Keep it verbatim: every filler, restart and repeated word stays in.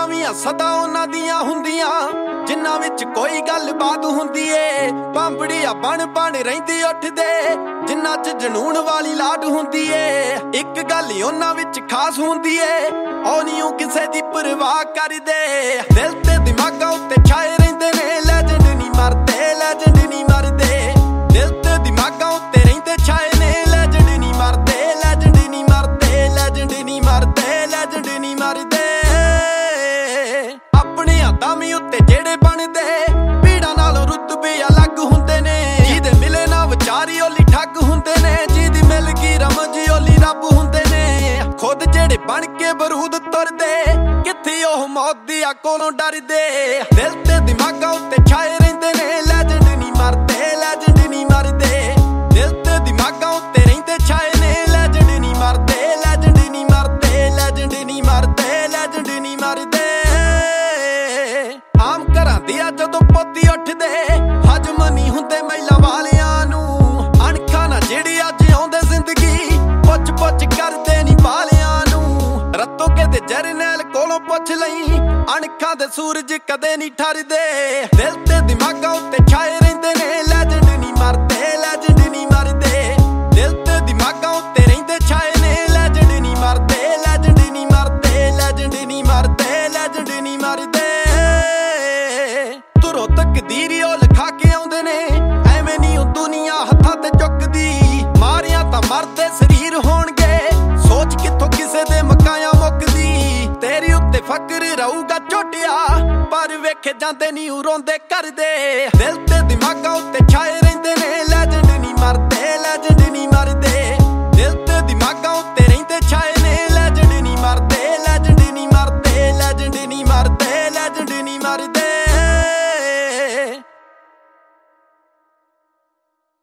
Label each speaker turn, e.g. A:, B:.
A: ਨਵੀਆਂ ਸਦਾ ਉਹਨਾਂ ਦੀਆਂ ਹੁੰਦੀਆਂ ਜਿਨ੍ਹਾਂ ਵਿੱਚ ਕੋਈ ਗੱਲਬਾਤ ਹੁੰਦੀ ਏ। ਬੰਬੜੀਆਂ ਬਣ ਬਣ ਰਹਿੰਦੀ ਉੱਠਦੇ ਜਿਨ੍ਹਾਂ 'ਚ ਜਨੂਨ ਵਾਲੀ ਲਾਟ ਹੁੰਦੀ ਏ। ਇੱਕ ਗੱਲ ਹੀ ਉਹਨਾਂ ਵਿੱਚ ਖਾਸ ਹੁੰਦੀ ਏ, ਉਹ ਨੀ ਓ ਕਿਸੇ ਦੀ ਪਰਵਾਹ ਕਰਦੇ। ਦਿਲ ਤੇ ਦਿਮਾਗਾਂ ਉੱਤੇ ਛਾਏ ਰਹਿੰਦੇ ਨੇ, ਲੈਜੈਂਡ ਨੀ ਮਰਦੇ, ਲੈਜੈਂਡ ਨੀ ਮਰਦੇ। ਦਿਲ ਤੇ ਦਿਮਾਗਾਂ ਉੱਤੇ ਰਹਿੰਦੇ ਛਾਏ ਨੇ, ਲੈਜੈਂਡ ਨੀ ਮਰਦੇ, ਲੈਜੈਂਡ ਨੀ ਮਰਦੇ, ਲੈਜੈਂਡ ਨੀ ਮਰਦੇ, ਲੈਜੈਂਡ ਨੀ ਮਰਦੇ। ਆਪਣੇ ਆਦਮੀ ਉੱਤੇ ਜਿਹੜੇ ਬਣਦੇ ਭੀੜਾਂ ਨਾਲੋਂ ਰੁਤਬੇ ਅਲੱਗ ਹੁੰਦੇ ਨੇ। ਜਿਹਦੇ ਮਿਲੇ ਨਾ ਵਿਚਾਰੀ ਓਲੀ ਠੱਗ ਹੁੰਦੇ ਨੇ, ਜਿਹਦੀ ਮਿਲ ਗਈ ਰਮਜ ਓਲੀ ਰੱਬ ਹੁੰਦੇ ਨੇ। ਖੁਦ ਜਿਹੜੇ ਬਣ ਕੇ ਬਰੂਦ ਤੁਰਦੇ ਕਿੱਥੇ ਉਹ ਮੌਤ ਦੀ ਆ ਕੋਲੋਂ ਡਰਦੇ। ਦਿਲ ਤੇ ਦਿਮਾਗਾਂ ਉੱਤੇ ਛਾਏ ਰਹਿੰਦੇ ਨੇ, ਲੈਜੈਂਡ ਨੀ ਮਰਦੇ, ਲੈਜੈਂਡ ਨੀ ਮਰਦੇ। ਦਿਲ ਤੇ ਦਿਮਾਗਾਂ ਉੱਤੇ ਰਹਿੰਦੇ ਛਾਏ ਨੇ, ਲੈਜੈਂਡ ਨੀ ਮਰਦੇ, ਲੈਜੈਂਡ ਨੀ ਮਰਦੇ, ਲੈਜੈਂਡ ਨੀ ਮਰਦੇ, ਲੈਜੈਂਡ ਨੀ ਮਰਦੇ। ਆਮ ਘਰਾਂ ਦੀ ਆ ਜਦੋਂ ਪੋਤੀ ਉੱਠਦੇ ਹਜਮ ਨੀ ਹੁੰਦੇ ਮਹਿਲਾ ਵਾਲਿਆਂ ਨੂੰ। ਅਣਖਾਂ ਨਾ ਜਿਹੜੀ ਅੱਜ ਆਉਂਦੇ ਜ਼ਿੰਦਗੀ ਪੁੱਛ ਪੁੱਛ ਕਰਦੇ ਨੀ ਬਾਲਿਆਂ ਨੂੰ। ਰੱਤੋ ਕਿਤੇ ਜਰਨੈਲ ਕੋਲੋਂ ਪੁੱਛ ਲਈ, ਅਣਖਾਂ ਦੇ ਸੂਰਜ ਕਦੇ ਨੀ ਠਰਦੇ। ਦਿਲ ਤੇ ਦਿਮਾਗਾਂ ਉੱਤੇ ਛਾਏ ਰਹਿੰਦੇ ਨੇ, ਲੈਜੈਂਡ ਨੀ ਮਰਦੇ, ਲੈਜੈਂਡ ਨੀ ਮਰਦੇ। ਦਿਲ ਤੇ ਦਿਮਾਗਾਂ ਉੱਤੇ ਰਹਿੰਦੇ ਛਾਏ ਨੇ, ਲੈਜੈਂਡ ਨੀ ਮਰਦੇ, ਲੈਜੈਂਡ ਨੀ ਮਰਦੇ, ਲੈਜੈਂਡ ਨੀ ਮਰਦੇ, ਲੈਜੈਂਡ ਨੀ ਮਰਦੇ। ਤੁਰੋ ਤਕਦੀਰੀ ਉਹ ਲਿਖਾ ਕੇ ਆਉਂਦੇ ਨੇ, ਐਵੇਂ ਨੀ ਉਹ ਦੁਨੀਆ ਹੱਥਾਂ ਤੇ ਚੁੱਕਦੀ। ਮਾਰਿਆ ਤਾਂ ਮਰਦੇ ਸਰੀਰ ਹੋਣਗੇ, ਸੋਚ ਕਿੱਥੋਂ ਕਿਸੇ ਦੇ ਮਕਾਇਆ ਮੁੱਕਦੀ। ਤੇਰੀ ਉੱਤੇ ਫਕਰ ਰਹੂਗਾ ਝੋਟਿਆ, ਪਰ ਵੇਖੇ ਜਾਂਦੇ ਨੀ ਉਹ ਰੋਂਦੇ ਕਰਦੇ। ਦਿਲ ਤੇ ਦਿਮਾਗਾਂ ਉੱਤੇ ਛਾਏ ਰਹਿੰਦੇ ਨੇ, ਲੈਜੈਂਡ ਨੀ ਮਰਦੇ, ਲੈਜੈਂਡ ਨੀ ਮਰਦੇ।